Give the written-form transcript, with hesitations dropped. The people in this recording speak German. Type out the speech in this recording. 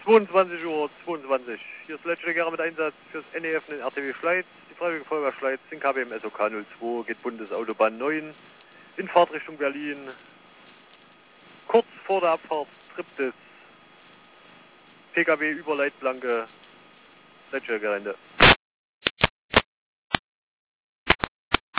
22:22 Uhr. Hier ist Letzte Gera mit Einsatz fürs NEF und den RTW Schleiz. Die Freiwillige Feuerwehr Schleiz, den KBM SOK 02, geht Bundesautobahn 9 in Fahrtrichtung Berlin. Kurz vor der Abfahrt trippt es. PKW über Leitplanke. Letzte Gelände.